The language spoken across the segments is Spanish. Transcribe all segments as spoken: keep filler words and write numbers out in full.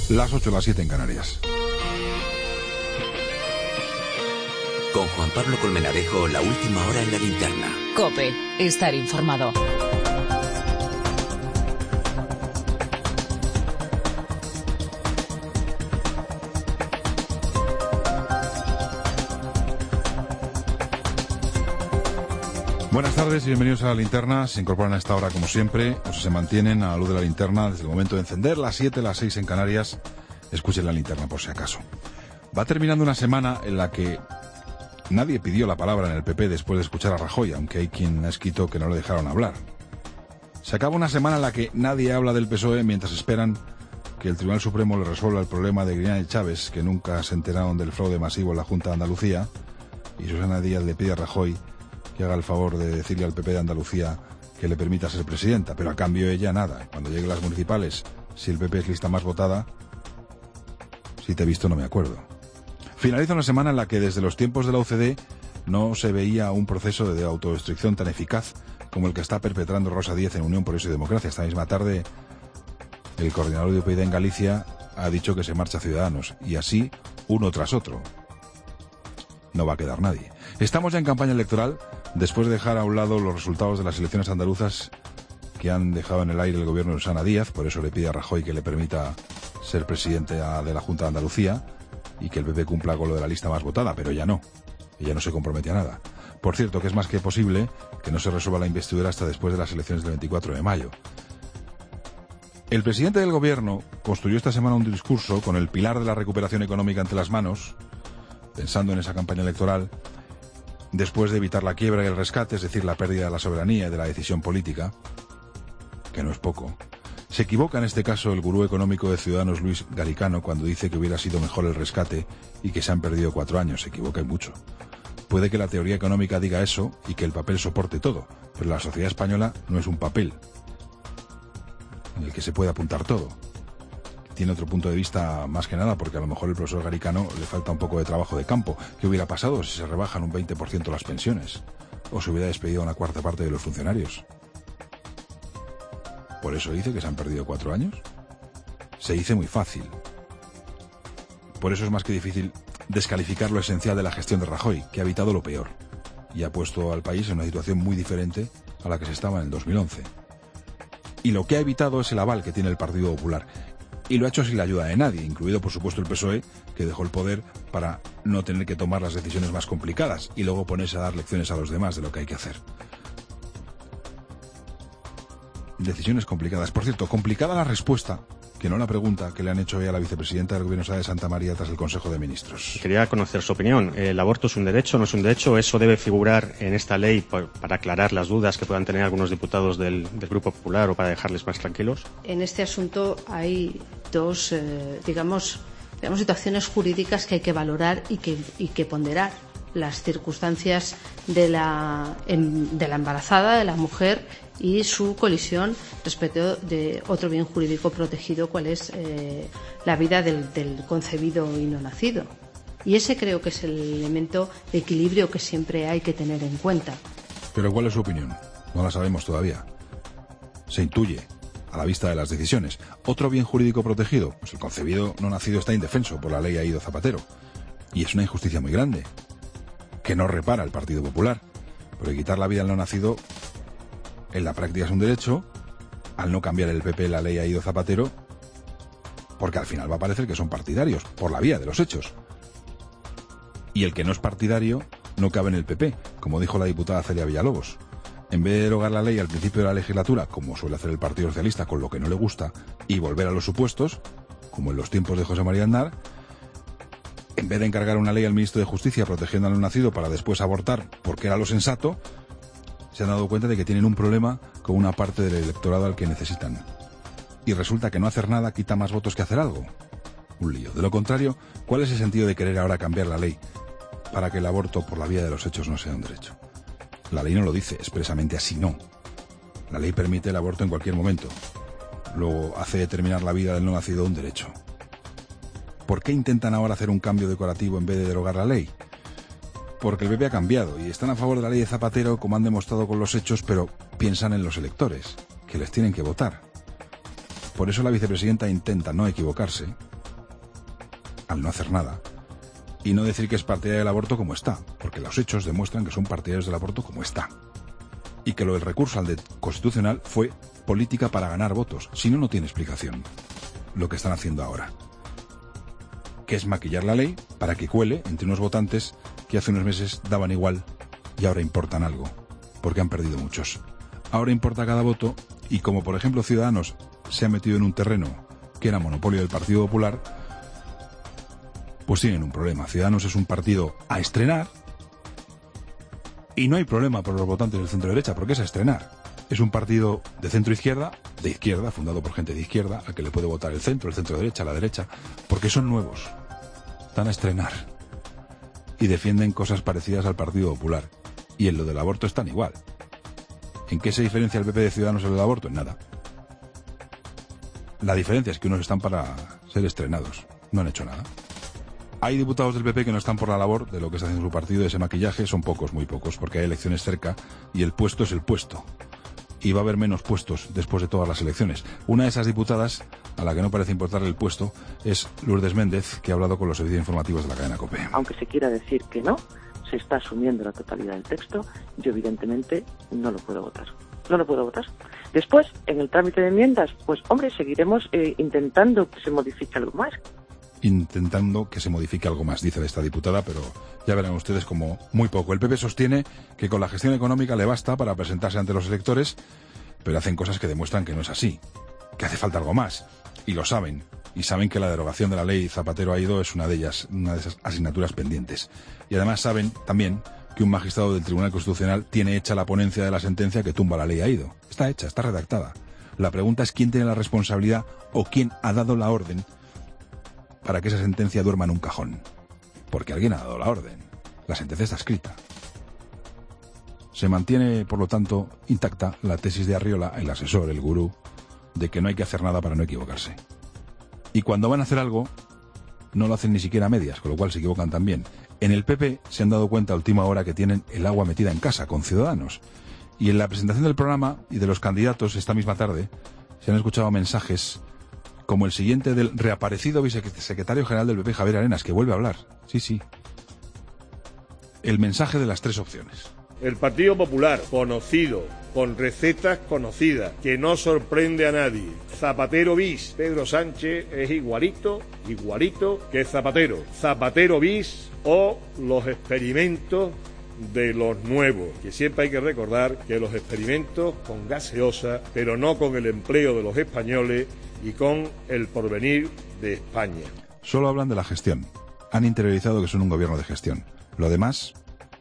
Las ocho, las siete en Canarias. Con Juan Pablo Colmenarejo, la última hora en la linterna. COPE, estar informado. Buenas tardes y bienvenidos a la linterna. Se incorporan a esta hora como siempre, o se mantienen a la luz de la linterna desde el momento de encender, las siete, las seis en Canarias. Escuchen la linterna por si acaso. Va terminando una semana en la que nadie pidió la palabra en el P P después de escuchar a Rajoy, aunque hay quien ha escrito que no lo dejaron hablar. Se acaba una semana en la que nadie habla del P S O E mientras esperan que el Tribunal Supremo le resuelva el problema de Griñán y Chávez, que nunca se enteraron del fraude masivo en la Junta de Andalucía, y Susana Díaz le pide a Rajoy que haga el favor de decirle al P P de Andalucía que le permita ser presidenta, pero a cambio ella nada. Cuando lleguen las municipales, si el P P es lista más votada, si te he visto no me acuerdo. Finaliza una semana en la que desde los tiempos de la U C D no se veía un proceso de autodestrucción tan eficaz como el que está perpetrando Rosa Díez en Unión Progreso y Democracia. Esta misma tarde el coordinador de U P yD en Galicia ha dicho que se marcha a Ciudadanos, y así uno tras otro. No va a quedar nadie. Estamos ya en campaña electoral, después de dejar a un lado los resultados de las elecciones andaluzas que han dejado en el aire el gobierno de Susana Díaz. Por eso le pide a Rajoy que le permita ser presidente de la Junta de Andalucía y que el P P cumpla con lo de la lista más votada, pero ella no. Ella no se compromete a nada. Por cierto, que es más que posible que no se resuelva la investidura hasta después de las elecciones del veinticuatro de mayo. El presidente del gobierno construyó esta semana un discurso con el pilar de la recuperación económica ante las manos, pensando en esa campaña electoral, después de evitar la quiebra y el rescate, es decir, la pérdida de la soberanía y de la decisión política, que no es poco. Se equivoca en este caso el gurú económico de Ciudadanos, Luis Garicano, cuando dice que hubiera sido mejor el rescate y que se han perdido cuatro años. Se equivoca y mucho. Puede que la teoría económica diga eso y que el papel soporte todo, pero la sociedad española no es un papel en el que se puede apuntar todo. Tiene otro punto de vista más que nada, porque a lo mejor el profesor Garicano le falta un poco de trabajo de campo. ¿Qué hubiera pasado si se rebajan un veinte por ciento las pensiones? ¿O se hubiera despedido a una cuarta parte de los funcionarios? ¿Por eso dice que se han perdido cuatro años? Se dice muy fácil. Por eso es más que difícil descalificar lo esencial de la gestión de Rajoy, que ha evitado lo peor y ha puesto al país en una situación muy diferente a la que se estaba en el dos mil once. Y lo que ha evitado es el aval que tiene el Partido Popular. Y lo ha hecho sin la ayuda de nadie, incluido por supuesto el P S O E, que dejó el poder para no tener que tomar las decisiones más complicadas y luego ponerse a dar lecciones a los demás de lo que hay que hacer. Decisiones complicadas. Por cierto, complicada la respuesta, que no la pregunta, que le han hecho hoy a la vicepresidenta del Gobierno de Santa María tras el Consejo de Ministros. Quería conocer su opinión. ¿El aborto es un derecho, no es un derecho? ¿Eso debe figurar en esta ley para aclarar las dudas que puedan tener algunos diputados del, del Grupo Popular o para dejarles más tranquilos? En este asunto hay dos, eh, digamos, digamos, situaciones jurídicas que hay que valorar y que, y que ponderar. Las circunstancias de la, de la embarazada, de la mujer, y su colisión respecto de otro bien jurídico protegido, cual es eh, la vida del, del concebido y no nacido. Y ese creo que es el elemento de equilibrio que siempre hay que tener en cuenta. Pero ¿cuál es su opinión? No la sabemos todavía. Se intuye a la vista de las decisiones. ¿Otro bien jurídico protegido? Pues el concebido no nacido está indefenso por la ley Aído Zapatero. Y es una injusticia muy grande, que no repara el Partido Popular. Porque quitar la vida al no nacido en la práctica es un derecho, al no cambiar el P P la ley Aído Zapatero, porque al final va a parecer que son partidarios, por la vía de los hechos. Y el que no es partidario no cabe en el P P, como dijo la diputada Celia Villalobos. En vez de derogar la ley al principio de la legislatura, como suele hacer el Partido Socialista con lo que no le gusta, y volver a los supuestos, como en los tiempos de José María Aznar, en vez de encargar una ley al ministro de Justicia protegiendo al no nacido para después abortar, porque era lo sensato, se han dado cuenta de que tienen un problema con una parte del electorado al que necesitan. Y resulta que no hacer nada quita más votos que hacer algo. Un lío. De lo contrario, ¿cuál es el sentido de querer ahora cambiar la ley para que el aborto por la vía de los hechos no sea un derecho? La ley no lo dice expresamente así, no. La ley permite el aborto en cualquier momento. Luego hace determinar la vida del no nacido un derecho. ¿Por qué intentan ahora hacer un cambio decorativo en vez de derogar la ley? Porque el P P ha cambiado y están a favor de la ley de Zapatero, como han demostrado con los hechos, pero piensan en los electores, que les tienen que votar. Por eso la vicepresidenta intenta no equivocarse al no hacer nada. Y no decir que es partidaria del aborto como está, porque los hechos demuestran que son partidarios del aborto como está. Y que lo del recurso al de constitucional fue política para ganar votos. Si no, no tiene explicación lo que están haciendo ahora. Que es maquillar la ley para que cuele entre unos votantes que hace unos meses daban igual y ahora importan algo, porque han perdido muchos. Ahora importa cada voto y como por ejemplo Ciudadanos se ha metido en un terreno que era monopolio del Partido Popular, pues tienen un problema. Ciudadanos es un partido a estrenar y no hay problema por los votantes del centro-derecha porque es a estrenar. Es un partido de centro-izquierda, de izquierda, fundado por gente de izquierda, al que le puede votar el centro, el centro-derecha, la derecha, porque son nuevos, están a estrenar y defienden cosas parecidas al Partido Popular. Y en lo del aborto están igual. ¿En qué se diferencia el P P de Ciudadanos en el aborto? En nada. La diferencia es que unos están para ser estrenados, no han hecho nada. Hay diputados del P P que no están por la labor de lo que está haciendo su partido, de ese maquillaje, son pocos, muy pocos, porque hay elecciones cerca y el puesto es el puesto. Y va a haber menos puestos después de todas las elecciones. Una de esas diputadas, a la que no parece importarle el puesto, es Lourdes Méndez, que ha hablado con los servicios informativos de la cadena COPE. Aunque se quiera decir que no, se está asumiendo la totalidad del texto, yo evidentemente no lo puedo votar. No lo puedo votar. Después, en el trámite de enmiendas, pues hombre, seguiremos eh, intentando que se modifique algo más. Intentando que se modifique algo más, dice esta diputada, pero ya verán ustedes como muy poco. El P P sostiene que con la gestión económica le basta para presentarse ante los electores, pero hacen cosas que demuestran que no es así, que hace falta algo más, y lo saben, y saben que la derogación de la ley Zapatero Aído es una de ellas, una de esas asignaturas pendientes. Y además saben también que un magistrado del Tribunal Constitucional tiene hecha la ponencia de la sentencia que tumba la ley Aído. Está hecha, está redactada. La pregunta es quién tiene la responsabilidad o quién ha dado la orden para que esa sentencia duerma en un cajón. Porque alguien ha dado la orden. La sentencia está escrita. Se mantiene, por lo tanto, intacta la tesis de Arriola, el asesor, el gurú, de que no hay que hacer nada para no equivocarse. Y cuando van a hacer algo, no lo hacen ni siquiera a medias, con lo cual se equivocan también. En el P P se han dado cuenta a última hora que tienen el agua metida en casa, con Ciudadanos. Y en la presentación del programa y de los candidatos esta misma tarde, se han escuchado mensajes como el siguiente del reaparecido vicesecretario general del P P, Javier Arenas, que vuelve a hablar. Sí, sí. El mensaje de las tres opciones. El Partido Popular, conocido, con recetas conocidas, que no sorprende a nadie. Zapatero bis. Pedro Sánchez es igualito, igualito que Zapatero. Zapatero bis o los experimentos de los nuevos, que siempre hay que recordar que los experimentos con gaseosa, pero no con el empleo de los españoles y con el porvenir de España. Solo hablan de la gestión. Han interiorizado que son un gobierno de gestión. Lo demás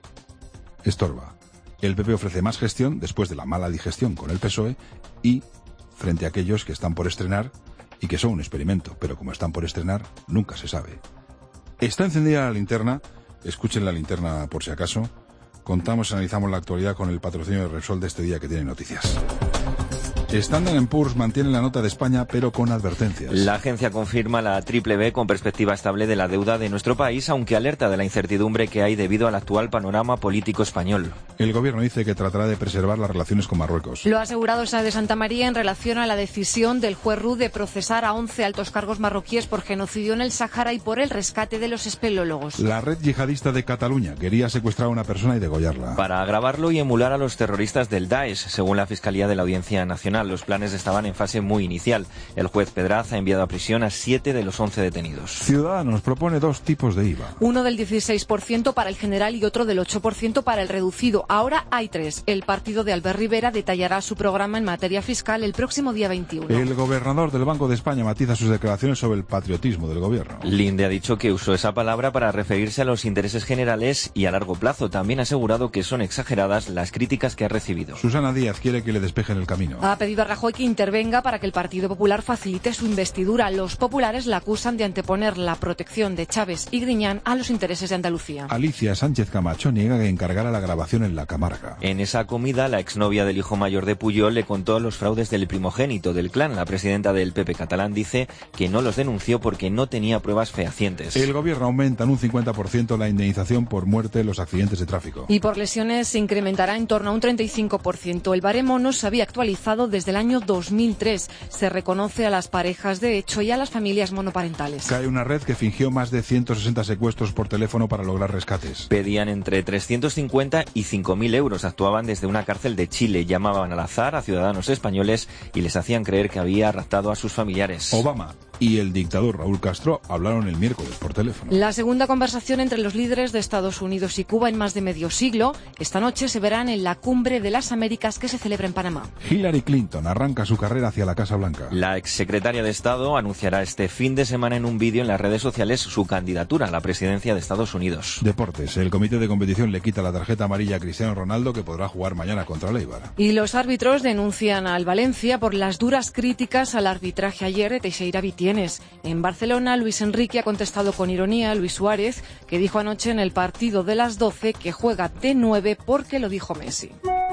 estorba. El P P ofrece más gestión después de la mala digestión con el P S O E y frente a aquellos que están por estrenar y que son un experimento, pero como están por estrenar, nunca se sabe. Está encendida la linterna, escuchen la linterna por si acaso. Contamos y analizamos la actualidad con el patrocinio de Repsol de este día que tiene noticias. Standard and Poor's mantiene la nota de España, pero con advertencias. La agencia confirma la triple B con perspectiva estable de la deuda de nuestro país, aunque alerta de la incertidumbre que hay debido al actual panorama político español. El gobierno dice que tratará de preservar las relaciones con Marruecos. Lo ha asegurado Sá de Santa María en relación a la decisión del juez Roux de procesar a once altos cargos marroquíes por genocidio en el Sáhara y por el rescate de los espeleólogos. La red yihadista de Cataluña quería secuestrar a una persona y degollarla. Para agravarlo y emular a los terroristas del Daesh, según la Fiscalía de la Audiencia Nacional. Los planes estaban en fase muy inicial. El juez Pedraz ha enviado a prisión a siete de los once detenidos. Ciudadanos propone dos tipos de I V A. Uno del dieciséis por ciento para el general y otro del ocho por ciento para el reducido. Ahora hay tres. El partido de Albert Rivera detallará su programa en materia fiscal el próximo día veintiuno. El gobernador del Banco de España matiza sus declaraciones sobre el patriotismo del gobierno. Linde ha dicho que usó esa palabra para referirse a los intereses generales y a largo plazo. También ha asegurado que son exageradas las críticas que ha recibido. Susana Díaz quiere que le despejen el camino. Ha pedido a Rajoy que intervenga para que el Partido Popular facilite su investidura. Los populares la acusan de anteponer la protección de Chávez y Griñán a los intereses de Andalucía. Alicia Sánchez Camacho niega que encargara la grabación en la Camarga. En esa comida, la exnovia del hijo mayor de Pujol le contó los fraudes del primogénito del clan. La presidenta del P P catalán dice que no los denunció porque no tenía pruebas fehacientes. El gobierno aumenta en un cincuenta por ciento la indemnización por muerte en los accidentes de tráfico. Y por lesiones se incrementará en torno a un treinta y cinco por ciento. El baremo no se había actualizado desde desde el año dos mil tres. Se reconoce a las parejas de hecho y a las familias monoparentales. Cae una red que fingió más de ciento sesenta secuestros por teléfono para lograr rescates. Pedían entre trescientos cincuenta y cinco mil euros. Actuaban desde una cárcel de Chile. Llamaban al azar a ciudadanos españoles y les hacían creer que había raptado a sus familiares. Obama y el dictador Raúl Castro hablaron el miércoles por teléfono. La segunda conversación entre los líderes de Estados Unidos y Cuba en más de medio siglo. Esta noche se verán en la Cumbre de las Américas que se celebra en Panamá. Hillary Clinton arranca su carrera hacia la Casa Blanca. La exsecretaria de Estado anunciará este fin de semana en un vídeo en las redes sociales su candidatura a la presidencia de Estados Unidos. Deportes. El comité de competición le quita la tarjeta amarilla a Cristiano Ronaldo, que podrá jugar mañana contra el Eibar. Y los árbitros denuncian al Valencia por las duras críticas al arbitraje ayer de Teixeira Vitienes. En Barcelona, Luis Enrique ha contestado con ironía a Luis Suárez, que dijo anoche en el partido de las doce que juega de nueve porque lo dijo Messi.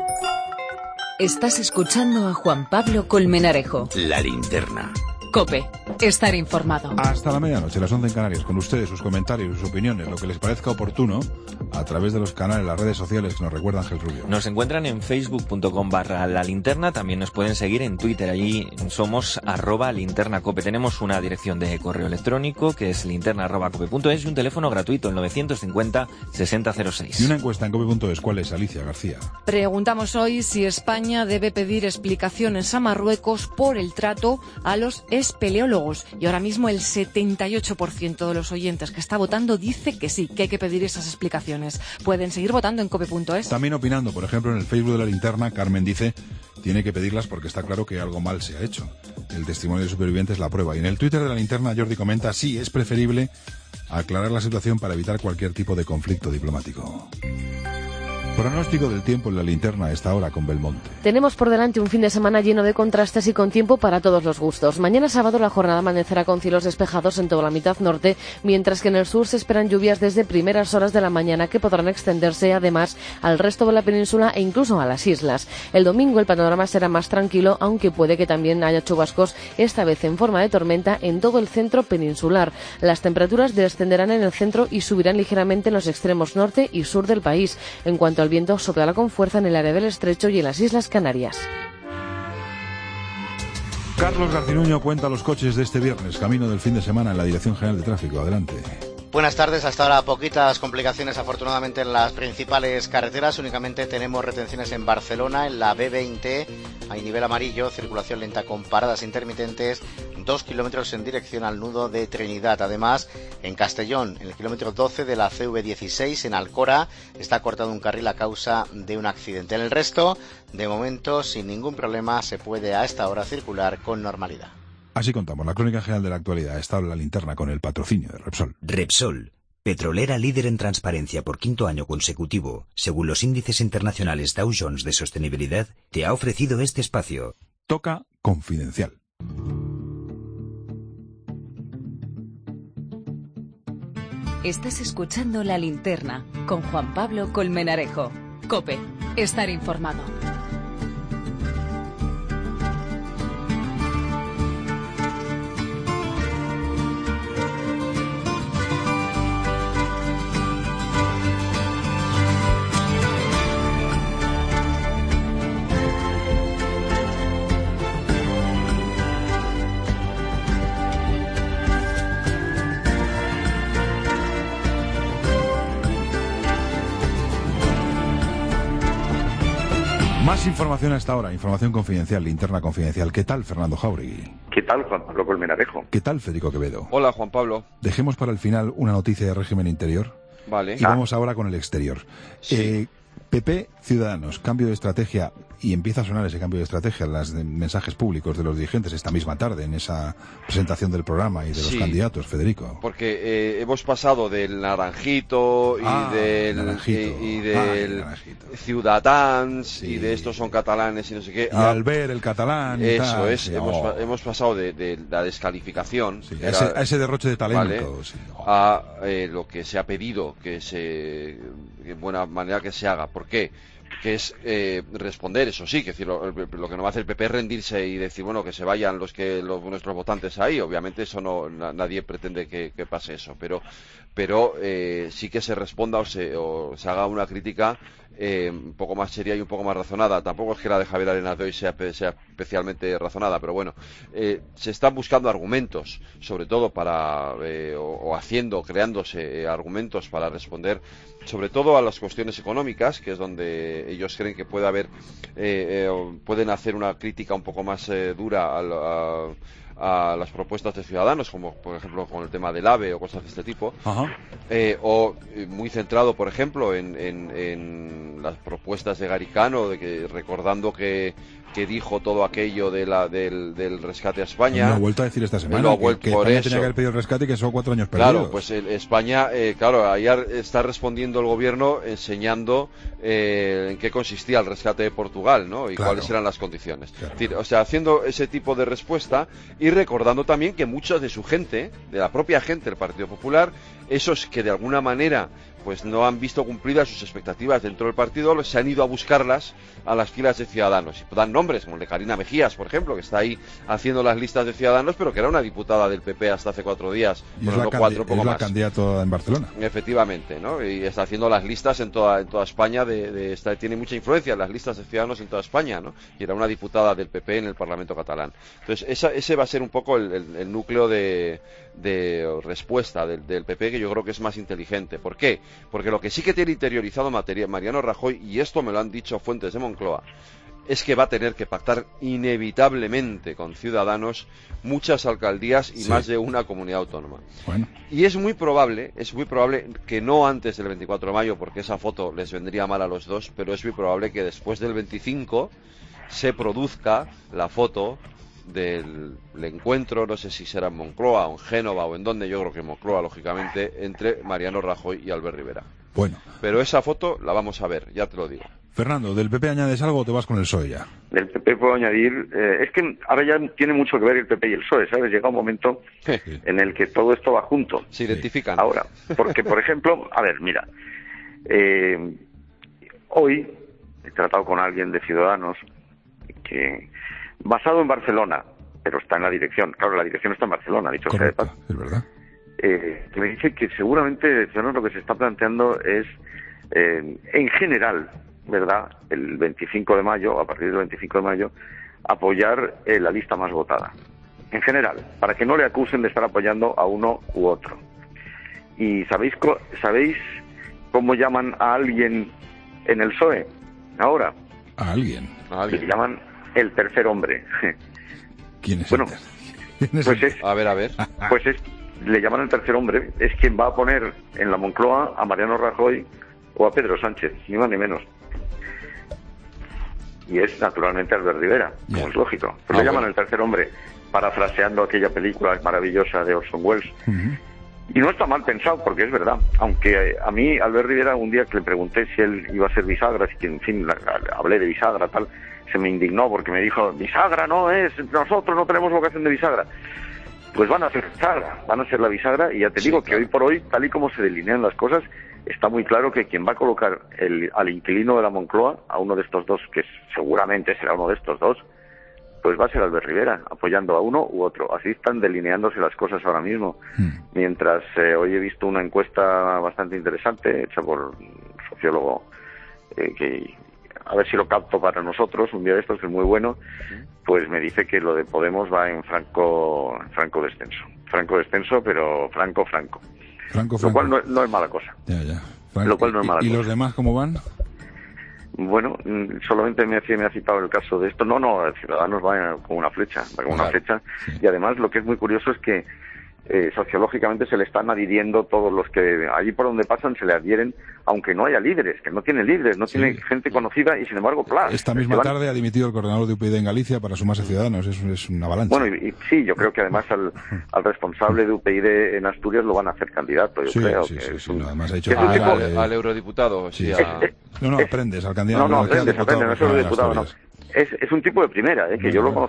Estás escuchando a Juan Pablo Colmenarejo. La linterna. COPE. Estar informado. Hasta la medianoche, las once en Canarias, con ustedes, sus comentarios, sus opiniones, lo que les parezca oportuno, a través de los canales, las redes sociales que nos recuerda Ángel Rubio. Nos encuentran en facebook.com barra la linterna, también nos pueden seguir en Twitter, allí somos arroba linternacope. Tenemos una dirección de correo electrónico que es linterna arroba cope punto es y un teléfono gratuito, el novecientos cincuenta sesenta cero seis. Y una encuesta en cope punto es. ¿Cuál es, Alicia García? Preguntamos hoy si España debe pedir explicaciones a Marruecos por el trato a los espeleólogos. Y ahora mismo el setenta y ocho por ciento de los oyentes que está votando dice que sí, que hay que pedir esas explicaciones. Pueden seguir votando en cope punto es. También opinando, por ejemplo, en el Facebook de la linterna, Carmen dice, tiene que pedirlas porque está claro que algo mal se ha hecho. El testimonio de supervivientes la prueba. Y en el Twitter de la linterna, Jordi comenta, sí, es preferible aclarar la situación para evitar cualquier tipo de conflicto diplomático. Pronóstico del tiempo en la linterna a esta hora con Belmonte. Tenemos por delante un fin de semana lleno de contrastes y con tiempo para todos los gustos. Mañana sábado la jornada amanecerá con cielos despejados en toda la mitad norte, mientras que en el sur se esperan lluvias desde primeras horas de la mañana que podrán extenderse además al resto de la península e incluso a las islas. El domingo el panorama será más tranquilo, aunque puede que también haya chubascos, esta vez en forma de tormenta, en todo el centro peninsular. Las temperaturas descenderán en el centro y subirán ligeramente en los extremos norte y sur del país. En cuanto al El viento soplará con fuerza en el área del Estrecho y en las Islas Canarias. Carlos Garcinuño cuenta los coches de este viernes, camino del fin de semana en la Dirección General de Tráfico. Adelante. Buenas tardes, hasta ahora poquitas complicaciones afortunadamente en las principales carreteras, únicamente tenemos retenciones en Barcelona, en la B veinte, hay nivel amarillo, circulación lenta con paradas intermitentes, dos kilómetros en dirección al nudo de Trinidad. Además, en Castellón, en el kilómetro doce de la C V dieciséis, en Alcora, está cortado un carril a causa de un accidente. En el resto, de momento, sin ningún problema, se puede a esta hora circular con normalidad. Así contamos la crónica general de la actualidad. Está la linterna con el patrocinio de Repsol. Repsol, petrolera líder en transparencia por quinto año consecutivo, según los índices internacionales Dow Jones de sostenibilidad, te ha ofrecido este espacio. Toca Confidencial. Estás escuchando La Linterna con Juan Pablo Colmenarejo. COPE. Estar informado. Más información a esta hora, información confidencial, linterna confidencial. ¿Qué tal, Fernando Jauregui? ¿Qué tal, Juan Pablo Colmenarejo? ¿Qué tal, Federico Quevedo? Hola, Juan Pablo. Dejemos para el final una noticia de régimen interior. Vale. Y ah. vamos ahora con el exterior. Sí. Eh, P P, Ciudadanos, cambio de estrategia, y empieza a sonar ese cambio de estrategia en los mensajes públicos de los dirigentes esta misma tarde, en esa presentación del programa y de los sí, candidatos, Federico. Porque eh, hemos pasado del Naranjito y ah, del, naranjito. Y, y del ah, Ciudadans sí. y de estos son catalanes y no sé qué. Y a, al ver el catalán y Eso tal, es, sí, hemos, oh. hemos pasado de, de la descalificación sí, a, ese, a ese derroche de talento ¿vale? sí. oh. a eh, lo que se ha pedido que se de buena manera que se haga. ¿Por qué? Que es eh, responder, eso sí, que decir, lo, lo que no va a hacer el P P es rendirse y decir, bueno, que se vayan los que los, nuestros votantes ahí. Obviamente eso no na, nadie pretende que, que pase eso, pero pero eh, sí que se responda o se, o se haga una crítica eh, un poco más seria y un poco más razonada. Tampoco es que la de Javier Arenas de hoy sea, sea especialmente razonada, pero bueno, eh, se están buscando argumentos, sobre todo para, eh, o, o haciendo, creándose eh, argumentos para responder sobre todo a las cuestiones económicas, que es donde ellos creen que puede haber, eh, eh, pueden hacer una crítica un poco más eh, dura al, a, a las propuestas de Ciudadanos, como por ejemplo con el tema del AVE o cosas de este tipo. Ajá. Eh, o eh, muy centrado, por ejemplo, en, en, en las propuestas de Garicano, de que recordando que que dijo todo aquello de la, del, del rescate a España. Lo ha vuelto a decir esta semana, lo ha que, vuelto que por España eso. tenía que haber pedido el rescate y que son cuatro años perdidos. Claro, pues el, España, eh, claro, ayer está respondiendo el gobierno enseñando eh, en qué consistía el rescate de Portugal, ¿no? Y Claro. cuáles eran las condiciones. Claro. Es decir, o sea, haciendo ese tipo de respuesta y recordando también que mucha de su gente, de la propia gente del Partido Popular, esos que de alguna manera pues no han visto cumplidas sus expectativas dentro del partido, se han ido a buscarlas a las filas de Ciudadanos. Y dan nombres, como el de Karina Mejías, por ejemplo, que está ahí haciendo las listas de Ciudadanos, pero que era una diputada del P P hasta hace cuatro días. Y Bueno, es, no la, cuatro, candi- poco es la más. candidata en Barcelona. Efectivamente, ¿no? Y está haciendo las listas en toda, en toda España, de, de está, tiene mucha influencia en las listas de Ciudadanos en toda España, ¿no? Y era una diputada del P P en el Parlamento catalán. Entonces, esa, ese va a ser un poco el, el, el núcleo de, de respuesta del, del P P, que yo creo que es más inteligente. ¿Por qué? Porque lo que sí que tiene interiorizado materia, Mariano Rajoy, y esto me lo han dicho fuentes de Moncloa, es que va a tener que pactar inevitablemente con Ciudadanos muchas alcaldías y Sí. más de una comunidad autónoma. Bueno, Y es muy probable, es muy probable que no antes del veinticuatro de mayo, porque esa foto les vendría mal a los dos, pero es muy probable que después del veinticinco se produzca la foto del, del encuentro, no sé si será en Moncloa o en Génova o en donde, yo creo que en Moncloa, lógicamente, entre Mariano Rajoy y Albert Rivera. bueno. Pero esa foto la vamos a ver, ya te lo digo. Fernando, ¿del P P añades algo o te vas con el P S O E ya? Del P P puedo añadir, eh, es que ahora ya tiene mucho que ver el P P y el P S O E, ¿sabes? Llega un momento en el que todo esto va junto. Se identifican. Ahora, porque por ejemplo, a ver, mira, eh, hoy he tratado con alguien de Ciudadanos que, basado en Barcelona, pero está en la dirección, claro, la dirección está en Barcelona, dicho sea de paso, es verdad. eh, que me dice que seguramente Ciudadanos lo que se está planteando es, eh, en general, ¿verdad?, el veinticinco de mayo, a partir del veinticinco de mayo, apoyar eh, la lista más votada. En general, para que no le acusen de estar apoyando a uno u otro. ¿Y sabéis, co- sabéis cómo llaman a alguien en el P S O E ahora? ¿A alguien? A Le llaman el tercer hombre. ¿Quién es? Bueno, ¿Quién es pues el- es, A ver, a ver. pues es, le llaman el tercer hombre, es quien va a poner en la Moncloa a Mariano Rajoy o a Pedro Sánchez, ni más ni menos. Y es naturalmente Albert Rivera, como Ya. es lógico. Pues Ah, le llaman bueno. el tercer hombre, parafraseando aquella película maravillosa de Orson Welles. Ujú. Y no está mal pensado, porque es verdad. Aunque eh, a mí, Albert Rivera, un día que le pregunté si él iba a ser bisagra, si que, en fin, la- la- hablé de bisagra, tal, se me indignó porque me dijo, bisagra no es, nosotros no tenemos vocación de bisagra. Pues van a ser bisagra, van a ser la bisagra, y ya te Sí, digo claro. que hoy por hoy, tal y como se delinean las cosas, está muy claro que quien va a colocar el, al inquilino de la Moncloa, a uno de estos dos, que seguramente será uno de estos dos, pues va a ser Albert Rivera, apoyando a uno u otro. Así están delineándose las cosas ahora mismo. Mm. Mientras eh, hoy he visto una encuesta bastante interesante, hecha por un sociólogo, eh, que a ver si lo capto para nosotros, un día de estos, que es muy bueno, pues me dice que lo de Podemos va en franco, en franco descenso. Franco descenso, pero franco, franco. Franco, Lo Franco. cual no, no es mala cosa. Ya, ya. Franco. Lo cual no es ¿Y- mala ¿Y cosa. los demás cómo van? Bueno, mm, solamente me, ha- me ha citado el caso de esto. No, no, Ciudadanos va con una flecha, va con una Claro. flecha. Y además lo que es muy curioso es que eh, sociológicamente se le están adhiriendo todos los que allí por donde pasan, se le adhieren, aunque no haya líderes, que no tiene líderes, no Sí. tiene gente conocida, y sin embargo, ¡plas! Esta que misma van- tarde ha dimitido el coordinador de U P y en Galicia para sumarse a Ciudadanos. Es, es una avalancha. Bueno, y, y sí, yo creo que además al, al responsable de U P y en Asturias lo van a hacer candidato, yo Sí, creo. sí, que sí, es sí, un- no, además ha dicho que es un que- tipo- Al, al eurodiputado, sí. Sí, a- sí. No, no, aprendes al candidato. No, no, al que ha aprendes, diputado aprendes, no por solo Asturias. diputado, no. Es, es un tipo de primera, ¿eh? que Bueno, yo lo bueno. conocí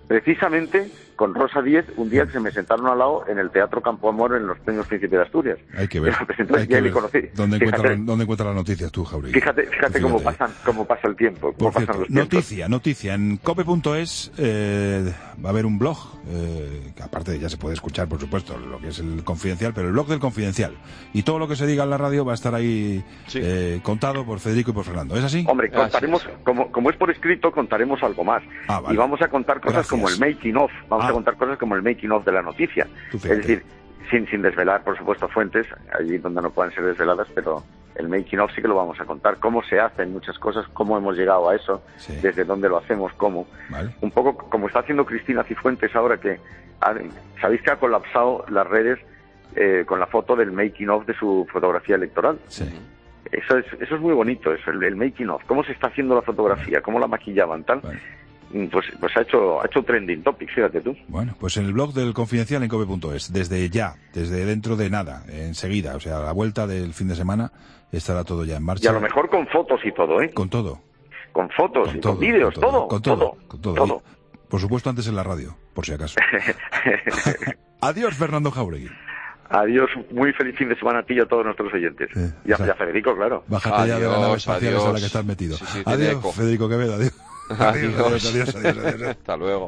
precisamente con Rosa Díez, un día que se me sentaron al lado en el Teatro Campo Amor en los Premios Príncipe de Asturias. Hay que ver. Entonces, hay que ya le ver. conocí. ¿Dónde, Fíjate, encuentras, ¿Dónde encuentras las noticias tú, Jauregui? Fíjate, fíjate, cómo, pasan, cómo pasa el tiempo. Cómo Por cierto, pasan los tiempos. noticia, noticia. En cope punto es eh, va a haber un blog, eh, que aparte ya se puede escuchar, por supuesto, lo que es el Confidencial, pero el blog del Confidencial. Y todo lo que se diga en la radio va a estar ahí sí. eh, contado por Federico y por Fernando. ¿Es así? Hombre, contaremos, como, como es por escrito, contaremos algo más. Ah, vale. Y vamos a contar cosas Gracias. como el making of. Vamos ah. a contar cosas como el making of de la noticia. Es decir, sin, sin desvelar, por supuesto, fuentes, allí donde no puedan ser desveladas, pero el making of sí que lo vamos a contar. Cómo se hacen muchas cosas, cómo hemos llegado a eso, sí. desde dónde lo hacemos, cómo. Vale. Un poco como está haciendo Cristina Cifuentes ahora, que ha, sabéis que ha colapsado las redes eh, con la foto del making of de su fotografía electoral. Sí. Eso es, eso es muy bonito, eso, el, el making of. Cómo se está haciendo la fotografía, cómo la maquillaban, tal. Vale. Pues, pues ha hecho ha hecho trending topic, fíjate tú. Bueno, pues en el blog del Confidencial en cope punto es, desde ya, desde dentro de nada, enseguida, o sea, a la vuelta del fin de semana estará todo ya en marcha. Y a lo mejor con fotos y todo, ¿eh? Con todo. Con fotos con y todo, con vídeos, con todo, todo, con todo, todo, con todo. todo. Y, por supuesto, antes en la radio, por si acaso. Adiós, Fernando Jauregui. Adiós, muy feliz fin de semana a ti y a todos nuestros oyentes. Eh, y, a, o sea, y a Federico, claro. Bájate adiós, ya de la nave espacial a la que estás metido. Sí, sí, adiós, Federico Quevedo, adiós. Adiós, adiós, adiós, adiós, adiós, adiós. Hasta luego.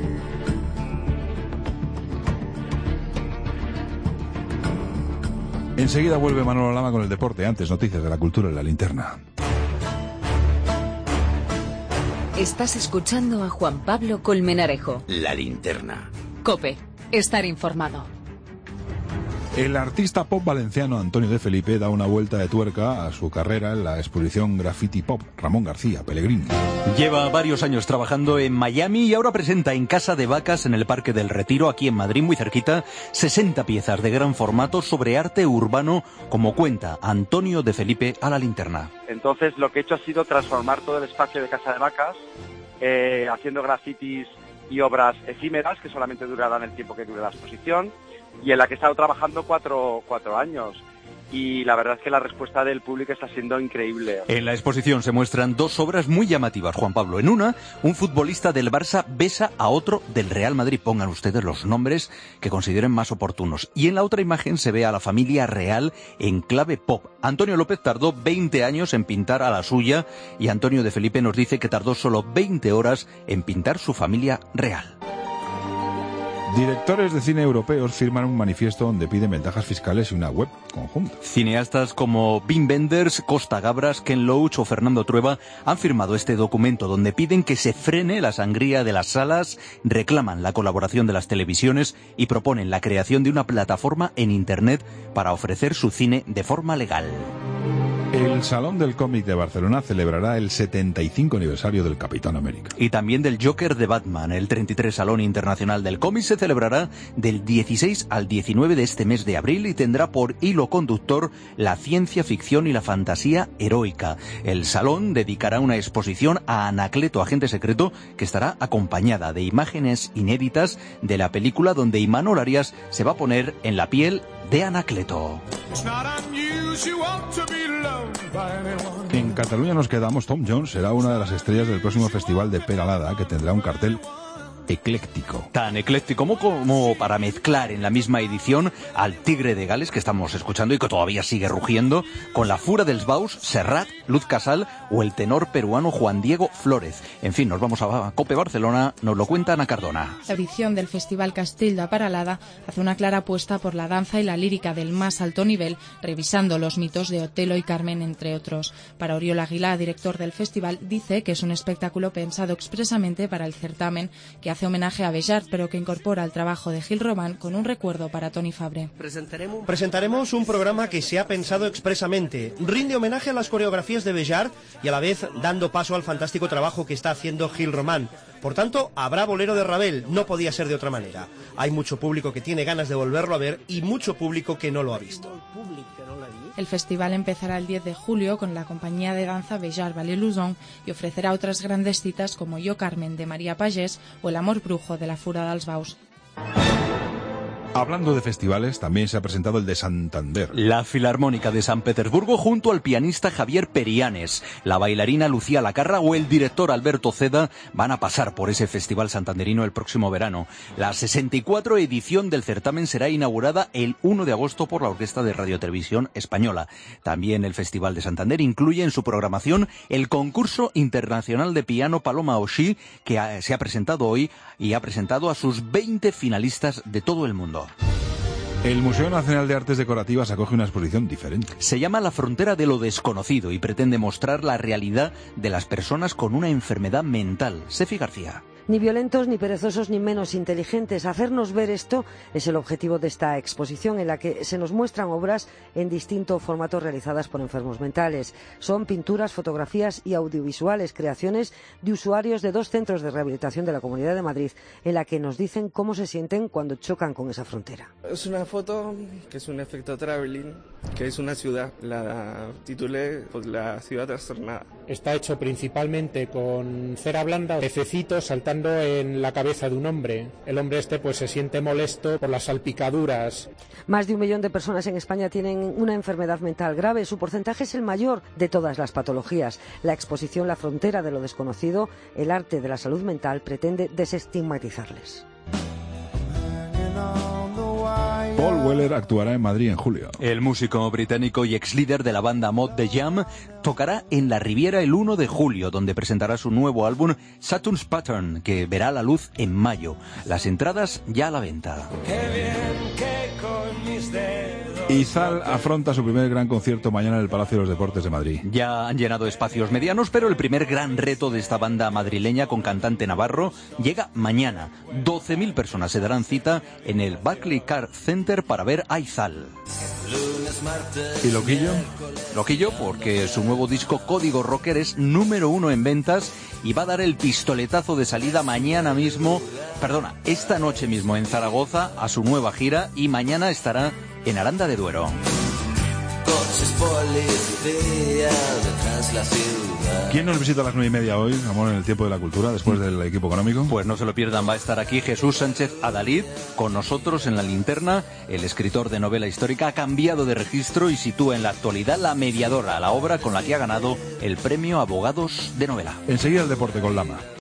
Enseguida vuelve Manolo Lama con el deporte. Antes, noticias de la cultura en la linterna. Estás escuchando a Juan Pablo Colmenarejo. La linterna. COPE. Estar informado. El artista pop valenciano Antonio de Felipe da una vuelta de tuerca a su carrera en la exposición Graffiti Pop Ramón García Pellegrini. Lleva varios años trabajando en Miami y ahora presenta en Casa de Vacas, en el Parque del Retiro, aquí en Madrid, muy cerquita, sesenta piezas de gran formato sobre arte urbano, como cuenta Antonio de Felipe a la linterna. Entonces lo que he hecho ha sido transformar todo el espacio de Casa de Vacas, eh, haciendo grafitis y obras efímeras que solamente durarán el tiempo que dure la exposición, y en la que he estado trabajando cuatro, cuatro años. Y la verdad es que la respuesta del público está siendo increíble. En la exposición se muestran dos obras muy llamativas, Juan Pablo. En una, un futbolista del Barça besa a otro del Real Madrid. Pongan ustedes los nombres que consideren más oportunos. Y en la otra imagen se ve a la familia real en clave pop. Antonio López tardó veinte años en pintar a la suya y Antonio de Felipe nos dice que tardó solo veinte horas en pintar su familia real. Directores de cine europeos firman un manifiesto donde piden ventajas fiscales y una web conjunta. Cineastas como Wim Wenders, Costa Gabras, Ken Loach o Fernando Trueba han firmado este documento donde piden que se frene la sangría de las salas, reclaman la colaboración de las televisiones y proponen la creación de una plataforma en Internet para ofrecer su cine de forma legal. El Salón del Cómic de Barcelona celebrará el setenta y cinco aniversario del Capitán América. Y también del Joker de Batman. El treinta y tres Salón Internacional del Cómic se celebrará del dieciséis al diecinueve de este mes de abril y tendrá por hilo conductor la ciencia ficción y la fantasía heroica. El salón dedicará una exposición a Anacleto, agente secreto, que estará acompañada de imágenes inéditas de la película donde Imanol Arias se va a poner en la piel de Anacleto. En Cataluña nos quedamos. Tom Jones será una de las estrellas del próximo festival de Peralada, que tendrá un cartel ecléctico. Tan ecléctico como, como para mezclar en la misma edición al Tigre de Gales que estamos escuchando y que todavía sigue rugiendo, con la Fura dels Baus, Serrat, Luz Casal o el tenor peruano Juan Diego Flórez. En fin, nos vamos a COPE Barcelona, nos lo cuenta Ana Cardona. La edición del Festival Castell de Peralada hace una clara apuesta por la danza y la lírica del más alto nivel, revisando los mitos de Otelo y Carmen, entre otros. Para Oriol Aguilar, director del festival, dice que es un espectáculo pensado expresamente para el certamen, que hace homenaje a Béjart, pero que incorpora el trabajo de Gil Román con un recuerdo para Toni Fabre. Presentaremos... Presentaremos un programa que se ha pensado expresamente. Rinde homenaje a las coreografías de Béjart y a la vez dando paso al fantástico trabajo que está haciendo Gil Román. Por tanto, habrá bolero de Ravel, no podía ser de otra manera. Hay mucho público que tiene ganas de volverlo a ver y mucho público que no lo ha visto. El festival empezará el diez de julio con la compañía de danza Béjart Ballet Luzon y ofrecerá otras grandes citas como Yo Carmen de María Pagés o El amor brujo de la Fura dels Baus. Hablando de festivales, también se ha presentado el de Santander. La Filarmónica de San Petersburgo junto al pianista Javier Perianes, la bailarina Lucía Lacarra o el director Alberto Ceda van a pasar por ese festival santanderino el próximo verano. La sesenta y cuatro edición del certamen será inaugurada el uno de agosto por la Orquesta de Radiotelevisión Española. También el Festival de Santander incluye en su programación el concurso internacional de piano Paloma Oshí, que ha, se ha presentado hoy y ha presentado a sus veinte finalistas de todo el mundo. El Museo Nacional de Artes Decorativas acoge una exposición diferente. Se llama La frontera de lo desconocido y pretende mostrar la realidad de las personas con una enfermedad mental. Sefi García. Ni violentos, ni perezosos, ni menos inteligentes. Hacernos ver esto es el objetivo de esta exposición, en la que se nos muestran obras en distintos formatos realizadas por enfermos mentales. Son pinturas, fotografías y audiovisuales, creaciones de usuarios de dos centros de rehabilitación de la Comunidad de Madrid, en la que nos dicen cómo se sienten cuando chocan con esa frontera. Es una foto que es un efecto traveling, que es una ciudad. La titulé pues, La ciudad trastornada. Está hecho principalmente con cera blanda, pececitos saltando en la cabeza de un hombre. El hombre este pues se siente molesto por las salpicaduras. Más de un millón de personas en España tienen una enfermedad mental grave. Su porcentaje es el mayor de todas las patologías. La exposición La frontera de lo desconocido, el arte de la salud mental, pretende desestigmatizarles. Paul Weller actuará en Madrid en julio. El músico británico y ex líder de la banda Mod The Jam tocará en la Riviera el uno de julio, donde presentará su nuevo álbum Saturn's Pattern, que verá la luz en mayo. Las entradas ya a la venta. Izal afronta su primer gran concierto mañana en el Palacio de los Deportes de Madrid. Ya han llenado espacios medianos, pero el primer gran reto de esta banda madrileña con cantante navarro llega mañana. doce mil personas se darán cita en el Barclaycard Center para ver a Izal. ¿Y Loquillo? Loquillo porque su nuevo disco Código Rocker es número uno en ventas y va a dar el pistoletazo de salida mañana mismo, perdona, esta noche mismo en Zaragoza a su nueva gira, y mañana estará en Aranda de Duero. ¿Quién nos visita a las nueve y media hoy, Ramón, en el Tiempo de la Cultura, después del equipo económico? Pues no se lo pierdan, va a estar aquí Jesús Sánchez Adalid con nosotros en La Linterna. El escritor de novela histórica ha cambiado de registro y sitúa en la actualidad La Mediadora, la obra con la que ha ganado el premio Abogados de Novela. Enseguida el deporte con Lama.